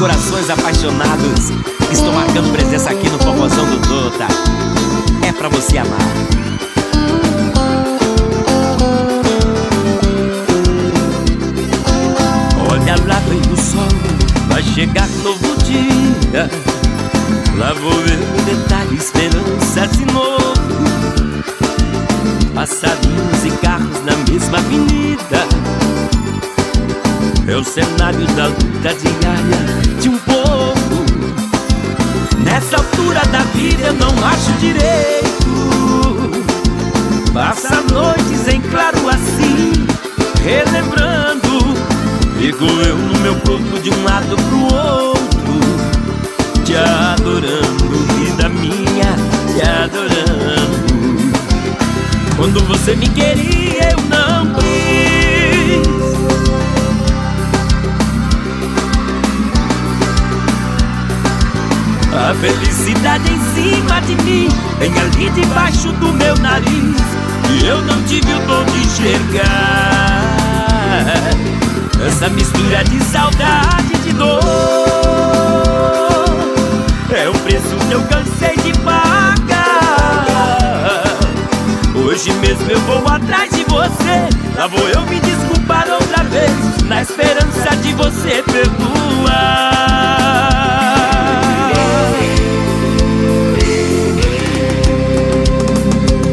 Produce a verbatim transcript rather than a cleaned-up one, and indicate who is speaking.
Speaker 1: corações apaixonados que estão marcando presença aqui no Popozão do Tota. É pra você amar.
Speaker 2: Olha lá vem o sol, vai chegar novo dia. Lá vou eu no detalhe, esperança de novo. Passarinhos e carros na mesma avenida. É o cenário da luta diária de um povo. Nessa altura da vida eu não acho direito. Passa noites em claro assim, relembrando. Fico eu no meu corpo de um lado pro outro, te adorando, vida minha, te adorando. Quando você me queria eu não quis. A felicidade em cima de mim, vem ali debaixo do meu nariz, e eu não tive o dom de enxergar essa mistura de saudade e de dor. É o preço que eu cansei de pagar. Hoje mesmo eu vou atrás de você, lá vou eu me desculpar outra vez, na esperança de você perdoar.